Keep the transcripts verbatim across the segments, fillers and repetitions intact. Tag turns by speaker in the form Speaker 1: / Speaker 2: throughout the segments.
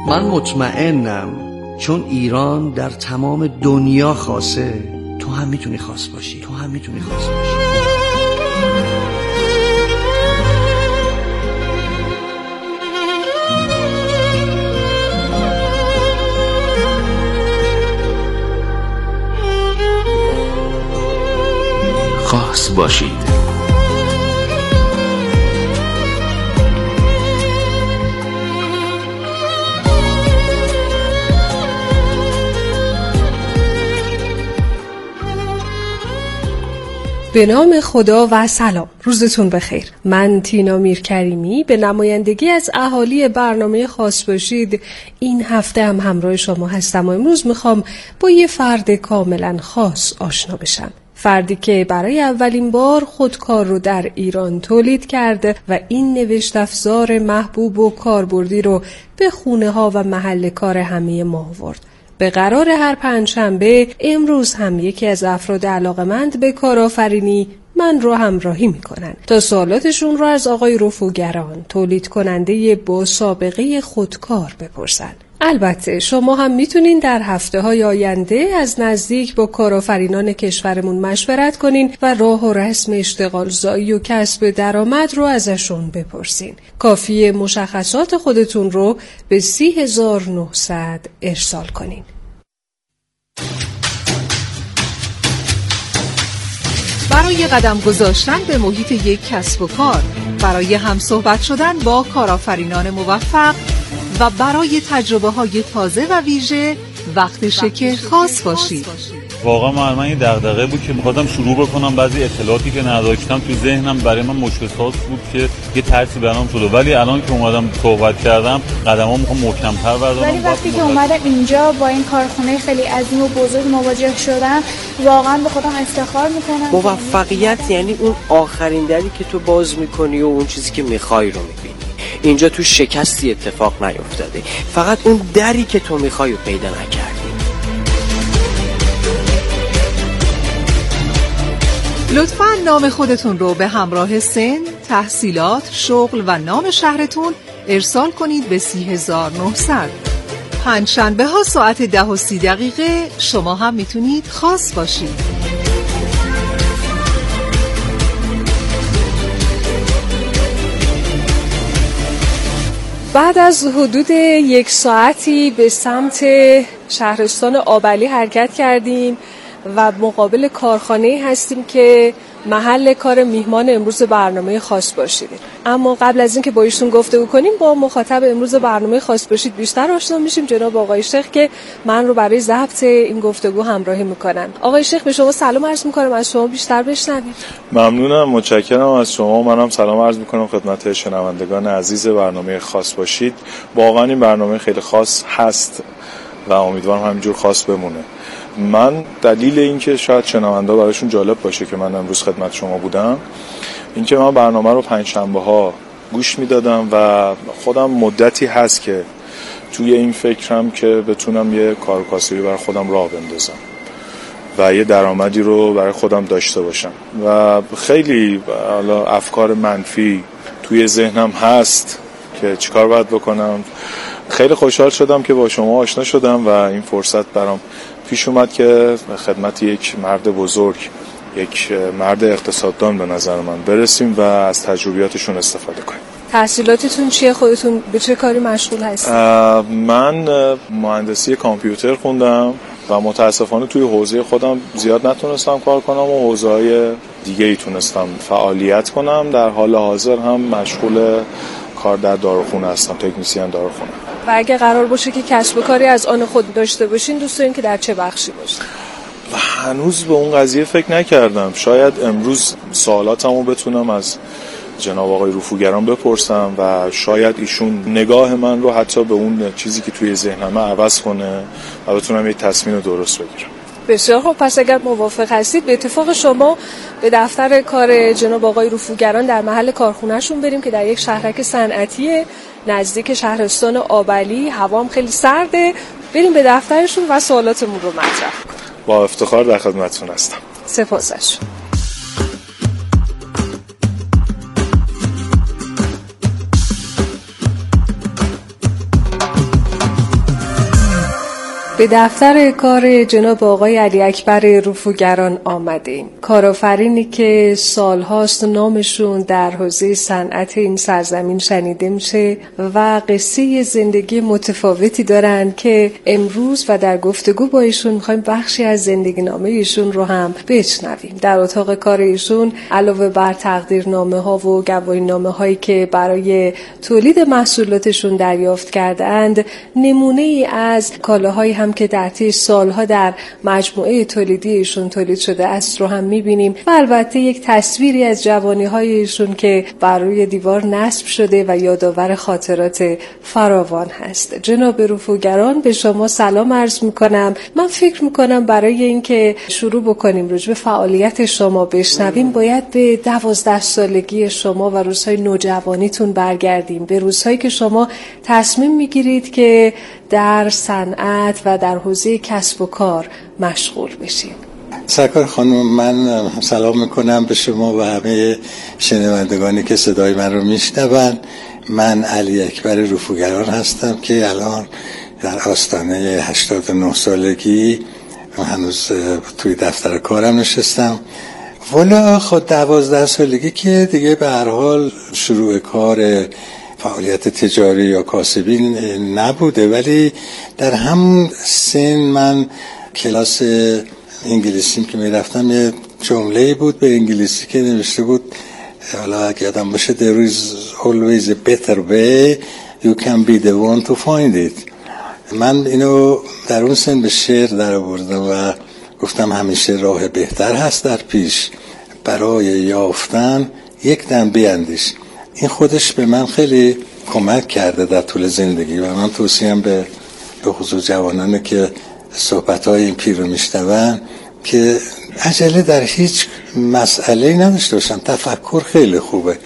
Speaker 1: من مطمئنم چون ایران در تمام دنیا خاصه، تو هم میتونی خاص باشی، تو هم میتونی خاص باشی.
Speaker 2: خاص باشید.
Speaker 3: به نام خدا و سلام، روزتون بخیر. من تینا میرکریمی به نمایندگی از اهالی برنامه خاص باشید این هفته هم همراه شما هستم و امروز میخوام با یه فرد کاملا خاص آشنا بشم. فردی که برای اولین بار خودکار رو در ایران تولید کرده و این نوشت افزار محبوب و کاربردی رو به خونه ها و محل کار همه ما آورد. به قرار هر پنجشنبه امروز هم یکی از افراد علاقمند به کارآفرینی من رو همراهی میکنن تا سوالاتشون رو از آقای رفوگران، تولید کننده با سابقه خودکار، بپرسن. البته شما هم میتونین در هفته های آینده از نزدیک با کارآفرینان کشورمون مشورت کنین و راه و رسم اشتغال زایی و کسب درآمد رو ازشون بپرسین. کافیه مشخصات خودتون رو به سی هزار و نهصد ارسال کنین.
Speaker 4: برای قدم گذاشتن به محیط یک کسب و کار، برای همصحبت شدن با کارآفرینان موفق و برای تجربه های تازه و ویژه وقتشه که خاص باشید.
Speaker 5: واقعا من من این دغدغه بود که می‌خواستم شروع بکنم، بعضی اطلاعاتی که نداشتم تو ذهنم برای من مشکلات بود که یه ترسی برام شده، ولی الان که اومدم صحبت کردم قدمام میخوام محکم‌تر بردارم.
Speaker 6: ولی وقتی که اومدم اینجا با این کارخونه خیلی عظیم و بزرگ مواجه شدم، واقعا به خودم افتخار میکنم.
Speaker 7: موفقیت یعنی اون آخرین دری که تو باز میکنی و اون چیزی که میخوای رو میبینی. اینجا تو شکستی اتفاق نیفتاده، فقط اون دری که تو میخوای رو پیدا نکردی.
Speaker 4: لطفاً نام خودتون رو به همراه سن، تحصیلات، شغل و نام شهرتون ارسال کنید به سی هزار و نهصد. پنجشنبه ها ساعت ده و سی دقیقه شما هم میتونید خاص باشید.
Speaker 3: بعد از حدود یک ساعتی به سمت شهرستان آبلی حرکت کردیم و مقابل کارخانه هستیم که محل کار میهمان امروز برنامه خاص باشید. اما قبل از اینکه با ایشون گفتگو کنیم با مخاطب امروز برنامه خاص باشید بیشتر آشنا میشیم. جناب آقای شیخ که من رو برای ضبط این گفتگو همراهی میکنن. آقای شیخ به شما سلام عرض میکنم، از شما بیشتر بشنویم.
Speaker 8: ممنونم، متشکرم از شما. منم سلام عرض میکنم خدمت شنوندگان عزیز برنامه خاص باشید. واقعا این برنامه خیلی خاص هست و امیدوارم همینجور خاص بمونه. من دلیل اینکه شاید شنوندا براشون جالب باشه که من امروز خدمت شما بودم، اینکه من برنامه رو پنجشنبه ها گوش میدادم و خودم مدتی هست که توی این فکرم که بتونم یه کار کاسبی برای خودم راه بندازم و یه درآمدی رو برای خودم داشته باشم و خیلی حالا افکار منفی توی ذهنم هست که چیکار باید بکنم. خیلی خوشحال شدم که با شما آشنا شدم و این فرصت برام پیش اومد که خدمت یک مرد بزرگ، یک مرد اقتصاددان به نظر من برسیم و از تجربیاتشون استفاده کنیم.
Speaker 3: تحصیلاتتون چیه؟ خودتون به چه کاری مشغول هستید؟
Speaker 8: من مهندسی کامپیوتر خوندم و متاسفانه توی حوزه خودم زیاد نتونستم کار کنم و حوزه‌های دیگه ای تونستم فعالیت کنم. در حال حاضر هم مشغول کار در داروخونه هستم، تکنیسین داروخونه.
Speaker 3: و اگه قرار باشه که کسب و کاری از آن خود داشته باشین، دوست دارین که در چه بخشی باشه؟
Speaker 8: و هنوز به اون قضیه فکر نکردم. شاید امروز سوالاتمو بتونم از جناب آقای رفوگران بپرسم و شاید ایشون نگاه من رو حتی به اون چیزی که توی ذهنمه عوض کنه و بتونم یک تصمیم درست بگیرم.
Speaker 3: بسیار خوب، پس اگر موافق هستید به اتفاق شما به دفتر کار جناب آقای رفوگران در محل کارخونهشون بریم که در یک شهرک صنعتی نزدیک شهرستان آبلی، هوام خیلی سرده. بریم به دفترشون و سوالاتمون رو مطرح کنیم.
Speaker 8: با افتخار در خدمتتون هستم.
Speaker 3: سپاسش. به دفتر کار جناب آقای علی اکبر رفوگران آمدیم. کارآفرینی که سالهاست نامشون در حوزه صنعت این سرزمین شنیده میشه و قصه زندگی متفاوتی دارن که امروز و در گفتگو با ایشون میخوایم بخشی از زندگی نامه ایشون رو هم بشنویم. در اتاق کار ایشون علاوه بر تقدیرنامه ها و گواهی نامه هایی که برای تولید محصولاتشون دریافت کردند، نمونه ای از کالاهایی هم که در طی سالها در مجموعه تولیدی ایشون تولید شده است رو هم می‌بینیم و البته یک تصویری از جوانی‌های ایشون که بر روی دیوار نصب شده و یادآور خاطرات فراوان هست. جناب رفوگران، به شما سلام عرض می‌کنم. من فکر می‌کنم برای اینکه شروع بکنیم راجع به فعالیت شما بشنویم، باید به دوازده سالگی شما و روزهای نوجوانیتون برگردیم، به روزهایی که شما تصمیم می‌گیرید که در صنعت و در حوزه کسب و کار مشغول بشیم.
Speaker 9: سرکار خانم، من سلام میکنم به شما و همه شنوندگانی که صدای من رو میشنون. من علی اکبر رفوگران هستم که الان در آستانه هشتاد و نه سالگی هنوز توی دفتر کارم نشستم. والا خود دوازده سالگی که دیگه به هر حال شروع کار فعالیت تجاری یا کاسبی نبوده، ولی در هم سن من کلاس انگلیسیم که میرفتم یه جمله بود به انگلیسی که نوشته بود، حالا اگه یادم باشه there is always a better way, you can be the one to find it. من اینو در اون سن به شعر در آوردم و گفتم همیشه راه بهتر هست در پیش، برای یافتن یک دم بیندیش. این خودش به من خیلی کمک کرده در طول زندگی و من توصیم به به خصوص جوانانه که صحبت‌های این پیر رو میشنون که عجله در هیچ مسئله نداشته باشن. تفکر خیلی خوبه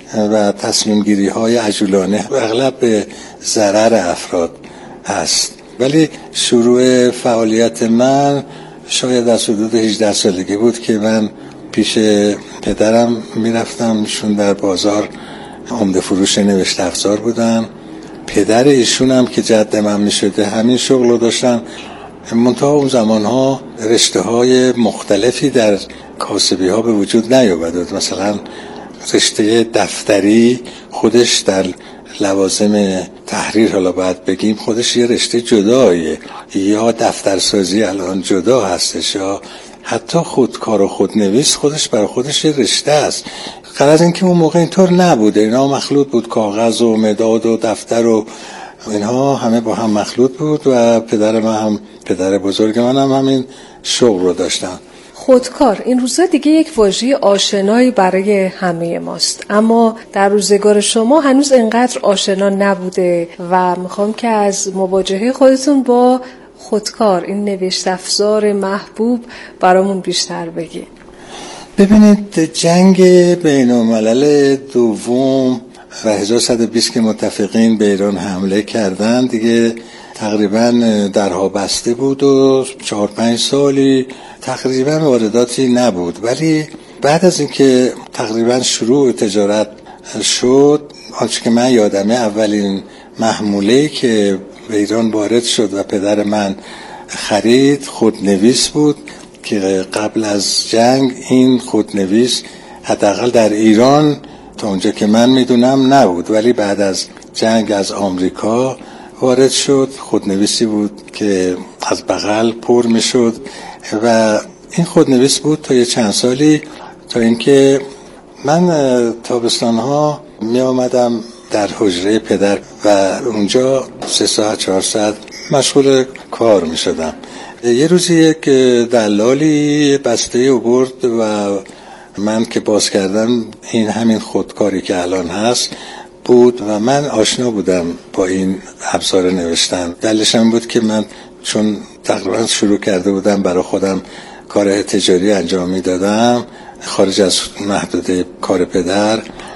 Speaker 9: و تصمیم گیری های عجولانه اغلب به ضرر افراد هست. ولی شروع فعالیت من شاید از حدود هجده سالگی بود که من پیش پدرم میرفتم. ایشون در بازار عمده فروش نوشت افزار بودن. پدر ایشون هم که جد من میشده همین شغل رو داشتن. منتها اون زمانها رشته های مختلفی در کاسبی ها به وجود نیامد. مثلا رشته دفتری خودش در لوازم تحریر حالا باید بگیم خودش یه رشته جداییه، یا دفترسازی الان جدا هستش، یا حتی خودکار و خودنویس خودش برای خودش یه رشته است. غرض این که اون موقع اینطور نبوده، اینا مخلوط بود، کاغذ و مداد و دفتر و اینها همه با هم مخلوط بود و پدر من هم پدر بزرگ من هم همین شغل رو داشتن.
Speaker 3: خودکار این روزا دیگه یک واژه آشنایی برای همه ماست، اما در روزگار شما هنوز انقدر آشنا نبوده و میخوام که از مواجهه خودتون با خودکار، این نوشت افزار محبوب، برامون بیشتر بگید.
Speaker 9: ببینید، جنگ بین الملل دوم و هزار و صد و بیست که متفقین به ایران حمله کردن دیگه تقریبا درها بسته بود و چهار پنج سالی تقریبا وارداتی نبود. ولی بعد از اینکه تقریبا شروع تجارت شد، آنچه که من یادمه اولین محموله‌ای که به ایران وارد شد و پدر من خرید خودنویس بود که قبل از جنگ این خودنویس حداقل در ایران تا اونجا که من میدونم نبود، ولی بعد از جنگ از آمریکا وارد شد. خودنویسی بود که از بغل پر میشد و این خودنویس بود تا یه چند سالی، تا اینکه من تابستانها می آمدم در حجره پدر و اونجا سه ساعت چهار ساعت مشغول کار می شدم. یه روزی یک دلالی بسته آورد و من که باز کردم این همین خودکاری که الان هست بود و من آشنا بودم با این ابزار نوشتن. دلیلش هم بود که من چون تقریبا شروع کرده بودم برای خودم کار تجاری انجام میدادم خارج از محدوده کار پدر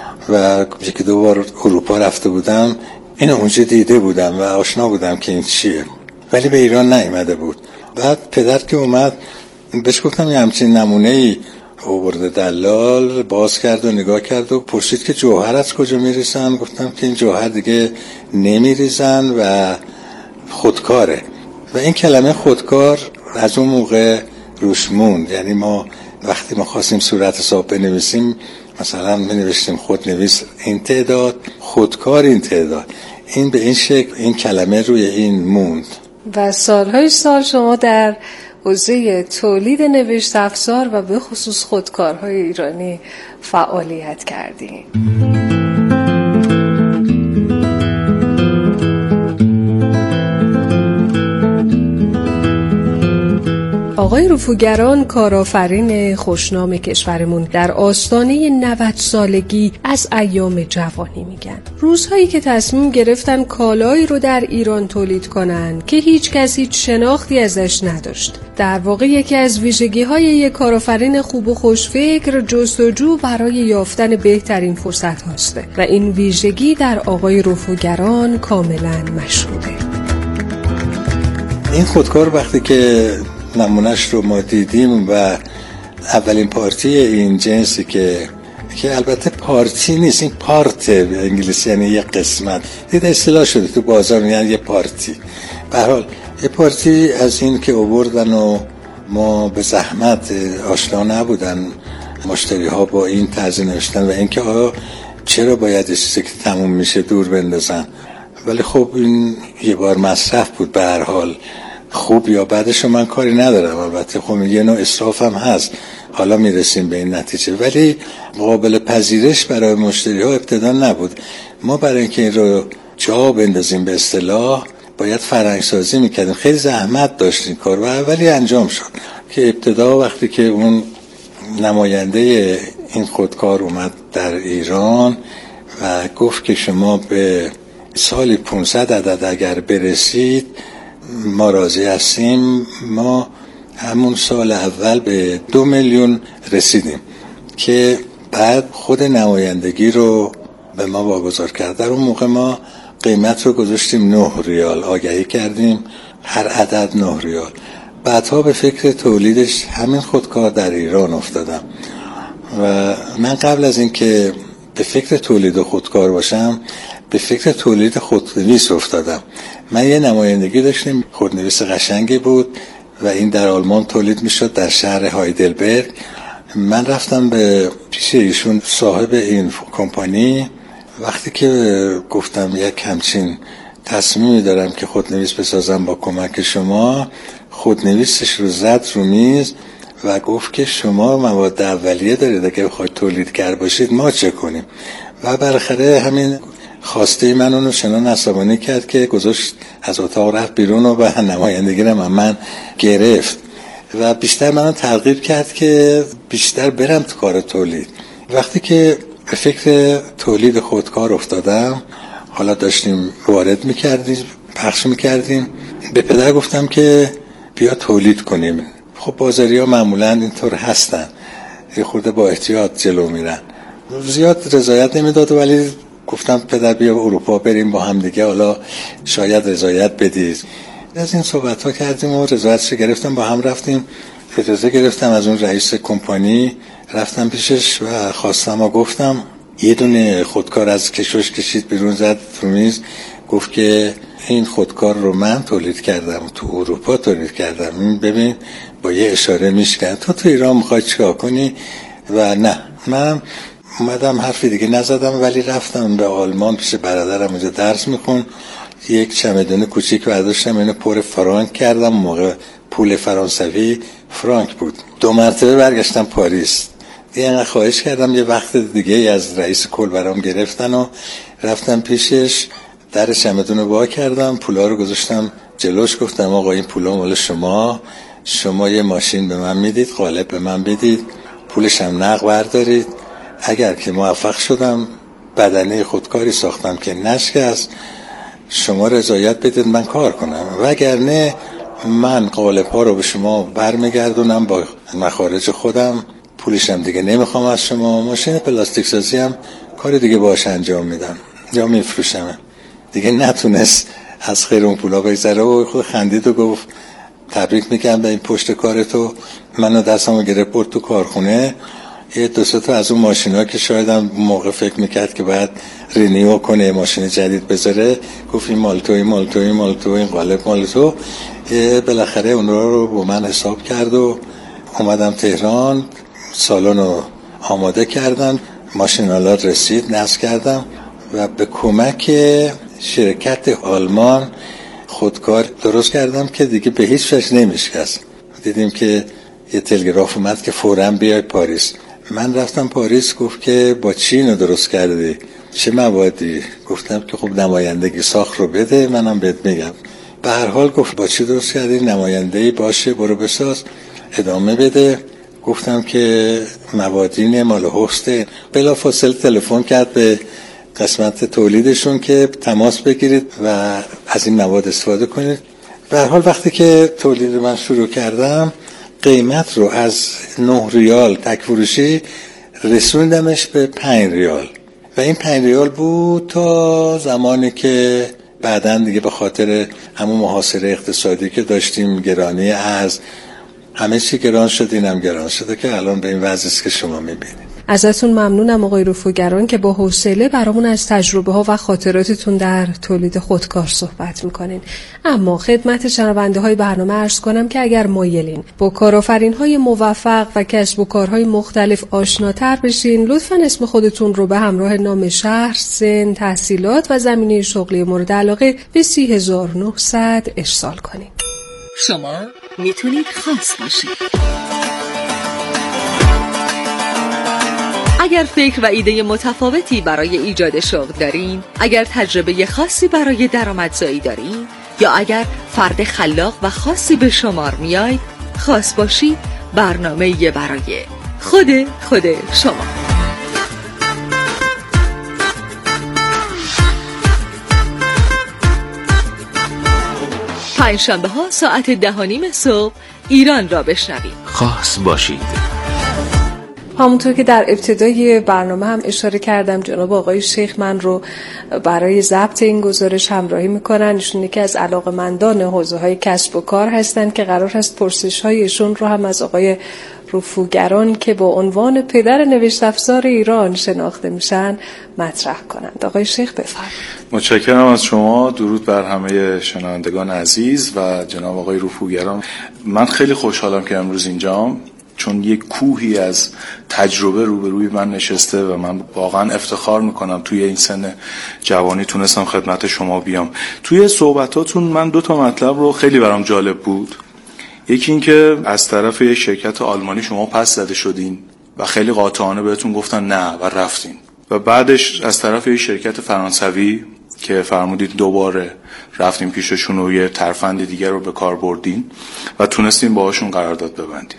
Speaker 9: و یکی دو بار اروپا رفته بودم، این اونجا دیده بودم و آشنا بودم که این چیه، ولی به ایران نیامده بود. بعد پدر که اومد بهش گفتم یه همچین نمونه‌ای آورده دلال، باز کرد و نگاه کرد و پرسید که جوهر از کجا میریزن؟ گفتم که این جوهر دیگه نمیریزن و خودکاره. و این کلمه خودکار از اون موقع روش موند. یعنی ما وقتی ما خواستیم صورت حساب بنویسیم مثلا بنوشتیم خودنویس این تعداد، خودکار این تعداد، این به این شکل این کلمه روی این موند.
Speaker 3: و سالهای سال شما در حوزه تولید نوشت افزار و به خصوص خودکارهای ایرانی فعالیت کردیم. آقای رفوگران کارآفرین خوشنام کشورمون در آستانه نود سالگی از ایام جوانی میگن. روزهایی که تصمیم گرفتن کالایی رو در ایران تولید کنن که هیچ کس هیچ شناختی ازش نداشت. در واقع یکی از ویژگی‌های یک کارآفرین خوب و خوشفکر جستجو برای یافتن بهترین فرصت هاسته و این ویژگی در آقای رفوگران کاملا مشهوده.
Speaker 9: این خودکار وقتی که نمونهش رو ما دیدیم و اولین پارتی این جنسی که که البته پارتی نیست، این پارت به انگلیسی یعنی یه قسمت دید اصطلاح شده تو بازار، یعنی یه پارتی. به هر حال یه پارتی از این که آوردن و ما به زحمت آشنا نبودن مشتری ها با این طرز نوشتن و اینکه آیا چرا باید چیزی که تموم میشه دور بندازن، ولی خب این یه بار مصرف بود. به هر حال خوب یا بعدش من کاری ندارم، البته خب یه نوع اسراف هم هست، حالا میرسیم به این نتیجه، ولی قابل پذیرش برای مشتری ها ابتدا نبود. ما برای اینکه این رو جا بندازیم به اصطلاح باید فرهنگ سازی میکردیم، خیلی زحمت داشتیم کار و ولی انجام شد که ابتدا وقتی که اون نماینده این خودکار اومد در ایران و گفت که شما به سالی پانصد عدد اگر برسید ما راضی هستیم، ما همون سال اول به دو میلیون رسیدیم که بعد خود نمایندگی رو به ما واگذار کرد. در اون موقع ما قیمت رو گذاشتیم نه ریال، آگهی کردیم هر عدد نه ریال. بعدها به فکر تولیدش همین خودکار در ایران افتادم و من قبل از این که به فکر تولید خودکار باشم به فکر تولید خودنویس افتادم. من یه نمایندگی داشتیم، خودنویس قشنگی بود و این در آلمان تولید میشد در شهر هایدلبرگ. من رفتم به پیش ایشون صاحب این کمپانی، وقتی که گفتم یک همچین تصمیمی دارم که خودنویس بسازم با کمک شما، خودنویسش رو زد رو میز و گفت که شما مواد اولیه دارید، اگه بخواید تولیدگر باشید ما چه کنیم؟ و بالاخره همین خواسته من اونو چنان عصبانی کرد که گذاشت از اتاق رفت بیرون و به نمایندگی رو من گرفت و بیشتر منو ترغیب کرد که بیشتر برم تو کار تولید. وقتی که به فکر تولید خودکار افتادم، حالا داشتیم وارد میکردیم پخش میکردیم، به پدر گفتم که بیا تولید کنیم. خب بازاری ها معمولا اینطور هستن، یه خورده با احتیاط جلو میرن، زیاد رضایت نمیداد، ولی گفتم پدر بیا اروپا بریم با هم دیگه، حالا شاید رضایت بدید. از این صحبت ها کردیم و رضایتش گرفتم، با هم رفتیم. اجازه گرفتم از اون رئیس کمپانی، رفتم پیشش و خواستم و گفتم یه دونه خودکار از کشوش کشید بیرون، زد تو میز، گفت که این خودکار رو من تولید کردم، تو اروپا تولید کردم، ببین با یه اشاره میشکن تو تو ایران میخوای چیکار کنی؟ و نه، من اومدم حرفی دیگه نزدم، ولی رفتم به آلمان پیش برادرم اونجا درس میخون، یک چمدون کوچیک برداشتم، اینو پر فرانک کردم، موقع پول فرانسوی فرانک بود. دو مرتبه برگشتم پاریس، دیگه اینقدر خواهش کردم، یه وقت دیگه از رئیس کل برام گرفتن و رفتم پیشش، در چمدون رو وا کردم، پولا رو گذاشتم جلوش، گفتم آقا این پولا مال شما، شما یه ماشین به من میدید، قالب به من بدید، پولش هم نقد بردارید، اگر که موفق شدم بدنه خودکاری ساختم که نشکست، شما رضایت بدید من کار کنم، وگرنه من قالب ها رو به شما برمیگردونم با مخارج خودم، پولشم دیگه نمیخوام از شما، ماشین پلاستیک سازی هم کار دیگه باش انجام میدم یا میفروشم. دیگه نتونست از خیر اون پولا بگذره و خود خندید و گفت تبریک میگم به این پشت کارتو. منو دستمو گرفت برد تو کارخونه، یه دو سه تا از اون ماشینا که شاید هم موقع فکر میکرد که باید رینیو کنه ماشین جدید بذاره، گفت این مال تو، این مال تو، این مال تو، این قالب مال تو. بالاخره اون رو با من حساب کرد و اومدم تهران. سالن رو آماده کردم، ماشینالات رسید، نصب کردم و به کمک شرکت آلمان خودکار درست کردم که دیگه به هیچ وجه نمیشکست. دیدیم که یه تلگراف اومد که فوراً بیای پاریس. من رفتم پاریس، گفت که با چی اینو درست کردی؟ چه موادی؟ گفتم که خب نمایندگی ساخت رو بده، منم بهت میگم. به هر حال گفت با چی درست کردی؟ نمایندگی باشه، برو بساز، ادامه بده. گفتم که موادین مال هسته. بلافاصله تلفن کرد به قسمت تولیدشون که تماس بگیرید و از این مواد استفاده کنید. به هر حال وقتی که تولید من شروع کردم، قیمت رو از نه ریال تک فروشی رسوندمش به پنج ریال و این پنج ریال بود تا زمانی که بعداً دیگه به خاطر همون محاصره اقتصادی که داشتیم، گرانی ارز، همه چی گران شد، اینم گران شده که الان به این وضعی است که شما میبینید.
Speaker 3: ازتون ممنونم آقای رفوگران که با حوصله برامون از تجربه ها و خاطراتتون در تولید خودکار صحبت میکنین. اما خدمت شنونده های برنامه عرض کنم که اگر مایلین با کارآفرین های موفق و کسب و کارهای مختلف آشناتر بشین، لطفاً اسم خودتون رو به همراه نام شهر، سن، تحصیلات و زمینه شغلی مورد علاقه به سی هزار و نهصد ارسال کنین.
Speaker 4: شما میتونید خاص باشید. اگر فکر و ایده متفاوتی برای ایجاد شغل دارین، اگر تجربه خاصی برای درآمدزایی دارین یا اگر فرد خلاق و خاصی به شمار میاید، خاص باشید برنامه برای خود خود شما. پنجشنبه ها ساعت ده و نیم صبح ایران را بشنوید.
Speaker 2: خاص باشید.
Speaker 3: همونطور که در ابتدای برنامه هم اشاره کردم، جناب آقای شیخ من رو برای ضبط این گزارش همراهی میکنن. ایشون یکی از علاقه‌مندان حوزه‌های کسب و کار هستند که قرار هست پرسش‌هایشون رو هم از آقای رفوگران که با عنوان پدر نوشت افزار ایران شناخته میشن مطرح کنند. آقای شیخ بفرمایید.
Speaker 8: متشکرم از شما. درود بر همه شنوندگان عزیز و جناب آقای رفوگران. من خیلی خوشحالم که امروز اینجام، چون یک کوهی از تجربه روبروی من نشسته و من واقعا افتخار میکنم توی این سن جوانی تونستم خدمت شما بیام. توی صحبتاتون من دو تا مطلب رو خیلی برام جالب بود. یکی این که از طرف یک شرکت آلمانی شما پس زده شدین و خیلی قاطعانه بهتون گفتن نه و رفتین، و بعدش از طرف یک شرکت فرانسوی که فرمودید دوباره رفتین پیششون و یه ترفند دیگر رو به کار بردین و تونستین باهاشون قرارداد ببندین.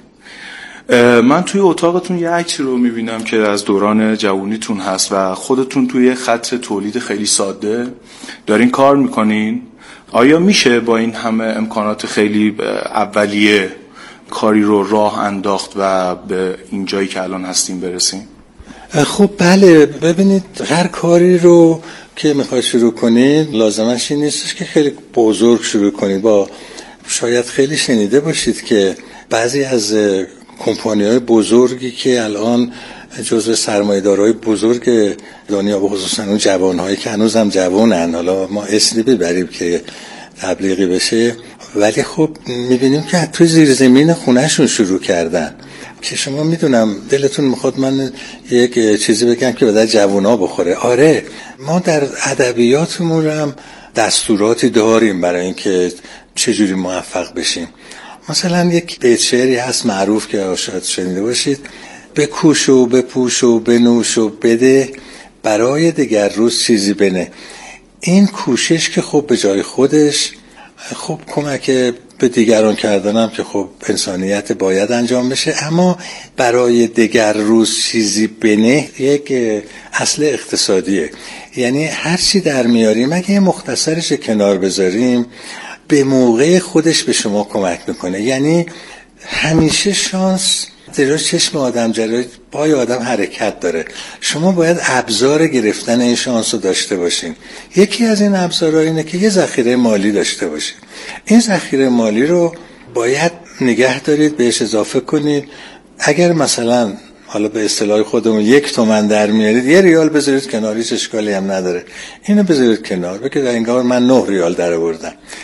Speaker 8: من توی اتاقتون یه عکسی رو میبینم که از دوران جوانیتون هست و خودتون توی خط تولید خیلی ساده دارین کار میکنین. آیا میشه با این همه امکانات خیلی اولیه کاری رو راه انداخت و به این جایی که الان هستیم برسیم؟
Speaker 9: خب بله، ببینید هر کاری رو که میخواید شروع کنید لازمش این نیستش که خیلی بزرگ شروع کنید. با شاید خیلی شنیده باشید که بعضی از کمپانی‌های بزرگی که الان جزو سرمایه‌دارای بزرگ دنیا و خصوصا اون جوان‌هایی که هنوزم جوانن، حالا ما اسمی ببریم که تبلیغی بشه، ولی خب می‌بینیم که توی زیر زمین خونه‌شون شروع کردن که شما میدونم دلتون میخواد من یک چیزی بگم که به در جوونا بخوره. آره، ما در ادبیاتمون هم دستوراتی داریم برای اینکه چجوری موفق بشیم. مثلا یک بیت شعری هست معروف که شاید شنیده باشید: بکوش و بپوش و بنوش و بده، برای دگر روز چیزی بنه. این کوشش که خب به جای خودش خب کمک به دیگران کردنم که خب انسانیت باید انجام بشه، اما برای دگر روز چیزی بنه یک اصل اقتصادیه. یعنی هر چی در میاریم اگه مختصرش کنار بذاریم به موقع خودش به شما کمک میکنه. یعنی همیشه شانس جلوی چشم آدم، جلوی پای آدم حرکت داره. شما باید ابزار گرفتن این شانس رو داشته باشین. یکی از این ابزارها اینه که یه ذخیره مالی داشته باشین. این ذخیره مالی رو باید نگه دارید، بهش اضافه کنید. اگر مثلا حالا به اصطلاح خودمون یک تومن در میارید، یه ریال بذارید کنار، هیچ اشکالی هم نداره. اینو بذارید کنار، بگید انگار من نه ریال در آوردم.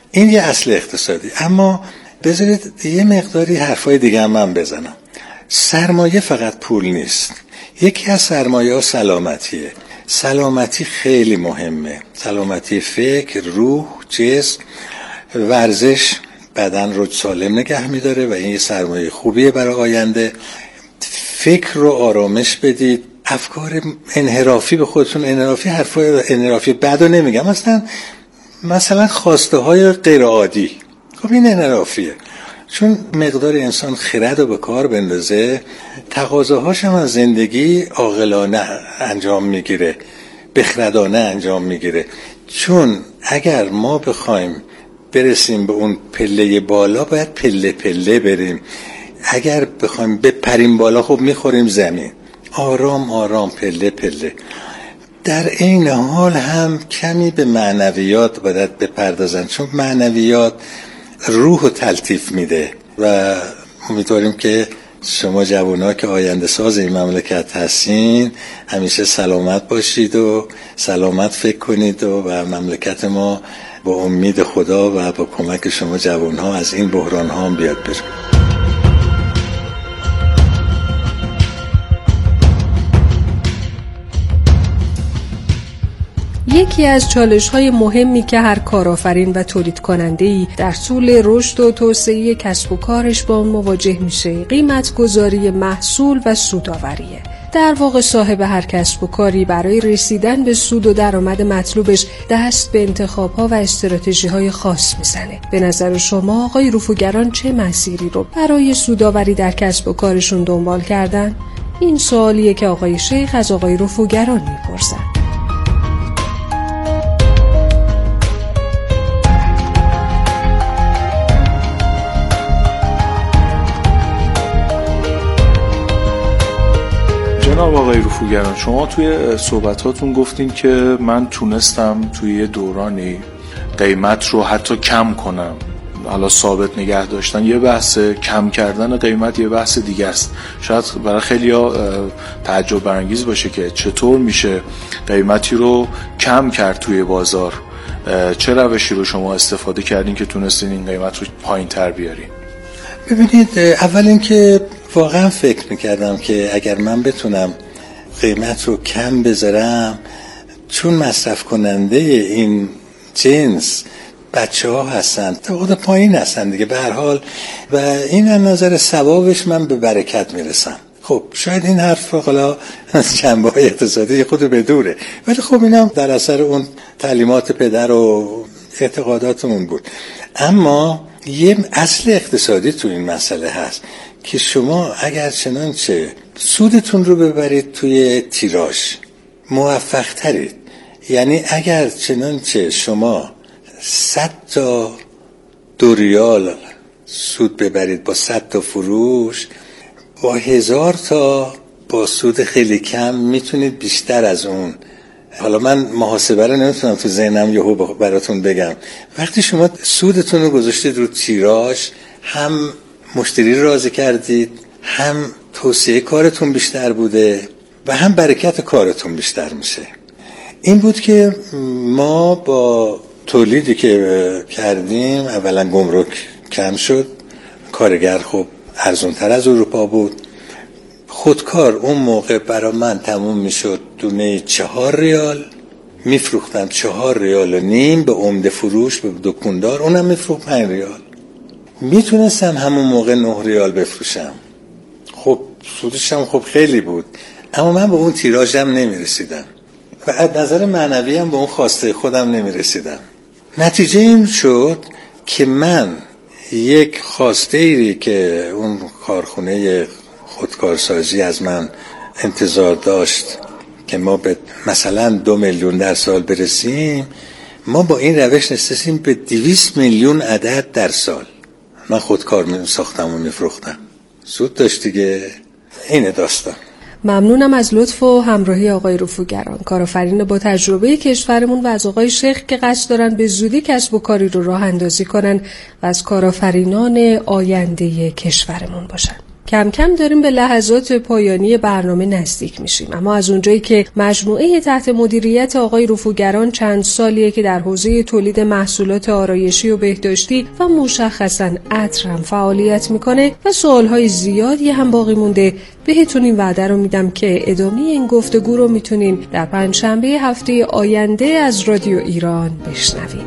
Speaker 9: این یه اصل اقتصادی. اما بذارید یه مقداری حرفای دیگه هم من بزنم. سرمایه فقط پول نیست. یکی از سرمایه ها سلامتیه. سلامتی خیلی مهمه. سلامتی فکر، روح، جسم. ورزش بدن رو سالم نگه میداره و این یه سرمایه خوبیه برای آینده. فکر رو آرامش بدید. افکار انحرافی به خودتون، انحرافی حرفای انحرافی بدو نمیگم، مثلا مثلا خواسته های غیر عادی، خب این انحرافیه، چون مقدار انسان خرد رو به کار بندازه تقاضاهاش هم از زندگی عاقلانه انجام میگیره، بخردانه انجام میگیره. چون اگر ما بخوایم برسیم به اون پله بالا باید پله پله بریم. اگر بخوایم بپریم بالا خب میخوریم زمین. آرام آرام پله پله. در این حال هم کمی به معنویات باید بپردازن، چون معنویات روح رو تلطیف میده و امیدواریم که شما جوان‌ها که آینده ساز این مملکت هستین همیشه سلامت باشید و سلامت فکر کنید و, و مملکت ما با امید خدا و با کمک شما جوان‌ها از این بحران‌ها هم بیاد بریم.
Speaker 3: یکی از چالش‌های مهمی که هر کارآفرین و تولید کننده‌ای در طول رشد و توسعه کسب و کارش با اون مواجه میشه، قیمت گذاری محصول و سودآوریه. در واقع صاحب هر کسب و کاری برای رسیدن به سود و درآمد مطلوبش دست به انتخاب‌ها و استراتژی‌های خاص میزنه. به نظر شما آقای رفوگران چه مسیری رو برای سودآوری در کسب و کارشون دنبال کردن؟ این سوالیه که آقای شیخ از آقای رفوگران میپرسن.
Speaker 8: جناب آقای رفوگران، شما توی صحبتاتون گفتین که من تونستم توی یه دورانی قیمت رو حتی کم کنم. حالا ثابت نگه داشتن یه بحث، کم کردن قیمت یه بحث دیگه است. شاید برای خیلیا تعجب برانگیز باشه که چطور میشه قیمتی رو کم کرد توی بازار. چه روشی رو شما استفاده کردین که تونستین این قیمت رو پایین تر بیارین؟
Speaker 9: ببینید، اول اینکه واقعا فکر میکردم که اگر من بتونم قیمت رو کم بذارم، چون مصرف کننده این جنس بچه ها هستن، تا پایین هستن دیگه به هر حال، و این از نظر ثوابش من به برکت میرسم. خب شاید این حرف حالا از جنبه های اقتصادی خود بدوره، ولی خب اینم در اثر اون تعلیمات پدر و اعتقاداتمون بود. اما یه اصل اقتصادی تو این مسئله هست که شما اگر چنانچه سودتون رو ببرید توی تیراژ موفق ترید. یعنی اگر چنانچه شما صد تا دو ریال سود ببرید با صد تا فروش، با هزار تا با سود خیلی کم میتونید بیشتر از اون. حالا من محاسبه رو نمیتونم تو ذهنم یهو براتون بگم. وقتی شما سودتون رو گذاشتید رو تیراژ، هم مشتری رو راضی کردید، هم توسعه کارتون بیشتر بوده و هم برکت کارتون بیشتر میشه. این بود که ما با تولیدی که کردیم، اولا گمرک کم شد، کارگر خب ارزان‌تر از اروپا بود، خودکار اون موقع برای من تموم میشد دونه چهار ریال، میفروختم چهار ریال و نیم به عمده فروش به دکاندار، اونم میفروخت پنج ریال. میتونستم همون موقع نه ریال بفروشم، خب سودش هم خب خیلی بود، اما من به اون تیراژم نمیرسیدم و از نظر معنوی هم به اون خواسته خودم نمیرسیدم. نتیجه این شد که من یک خواسته ای که اون کارخونه خودکارسازی از من انتظار داشت که ما به مثلا دو میلیون در سال برسیم، ما با این روش نستسیم به دویست میلیون عدد در سال. من خودکار می ساختم و می فروختم، سود داشت دیگه. اینه داستان.
Speaker 3: ممنونم از لطف و همراهی آقای رفوگران، کارآفرین با تجربه کشورمون، و از آقای شیخ که قصد دارن به زودی کسب و کاری رو راه اندازی کنن و از کارآفرینان آینده کشورمون باشن. کم کم داریم به لحظات پایانی برنامه نزدیک میشیم، اما از اونجایی که مجموعه تحت مدیریت آقای رفوگران چند سالیه که در حوزه تولید محصولات آرایشی و بهداشتی و مشخصاً عطر هم فعالیت میکنه و سوالهای زیادی هم باقی مونده، بهتون این وعده رو میدم که ادامه این گفتگو رو میتونین در پنجشنبه هفته آینده از رادیو ایران بشنوین.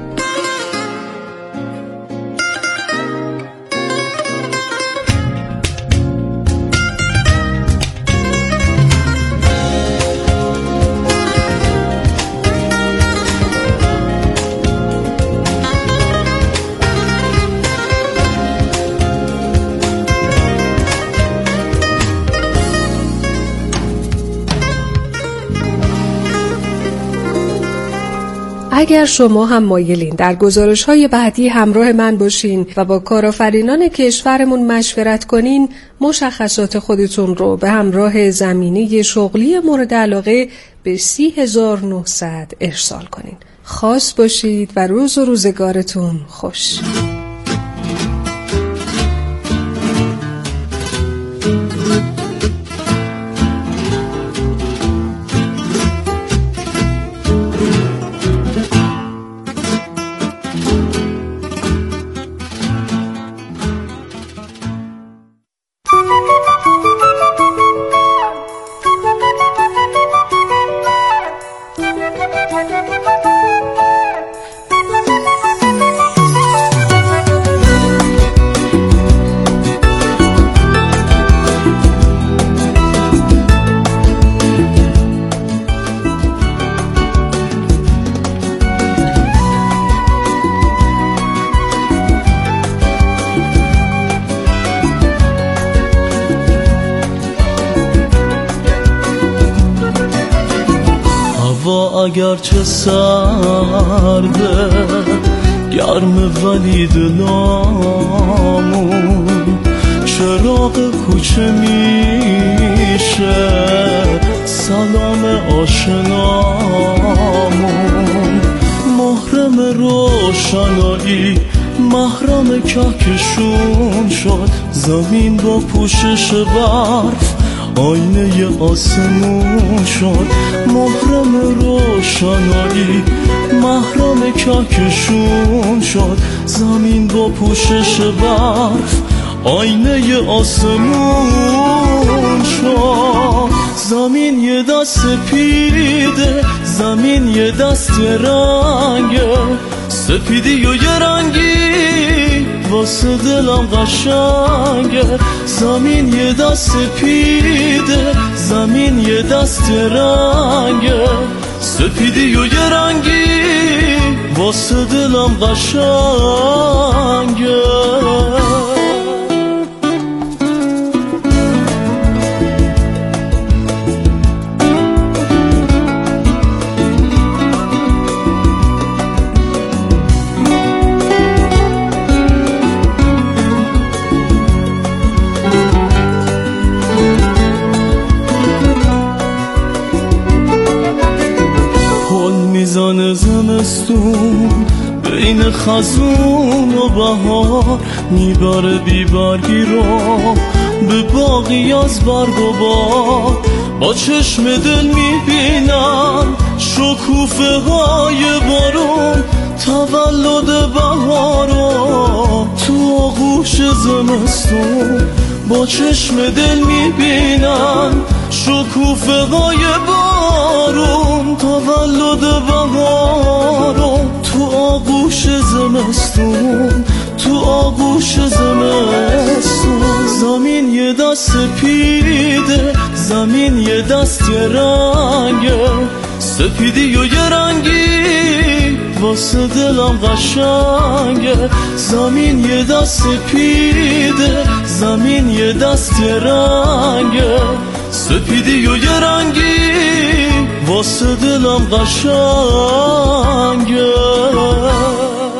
Speaker 3: اگر شما هم مایلین در گزارش‌های بعدی همراه من باشین و با کارآفرینان کشورمون مشورت کنین، مشخصات خودتون رو به همراه زمینه شغلی مورد علاقه به سی هزار و نهصد ارسال کنین. خاص باشید و روز و روزگارتون خوش.
Speaker 10: اگرچه سرده گرم ولی دلامون چراغ کوچه میشه سلام آشنامون محرم روشنایی محرم کهکشون شد زمین با پوشش برف آینه آسمون شد محرم روشنایی محرم کهکشون شد زمین با پوشش برف آینه آسمون شد زمین یه دست سپیده زمین یه دست رنگه سپیدی و یه رنگی واسه دلم قشنگه زمین یه دست سپیده زمین یه دست رنگه سپیدی و یه رنگی واسه دلم قشنگه میزان زمستون بین خزون و بهار میبره بیبرگی رو به باقی از برگ و بار با چشم دل میبینن شکوفه های بارون تولد بهارو تو آغوش زمستون با چشم دل میبینن شکوفه های بارون تولد بهارو تو آغوش زمستون تو آغوش زمستون زمین یه دست سپیده زمین یه دست یه رنگه سپیدی و یه رنگی واسه دلم قشنگه زمین یه دست سپیده زمین یه دست یه رنگه سپیدی و یه رنگی واسه دلم قشنگه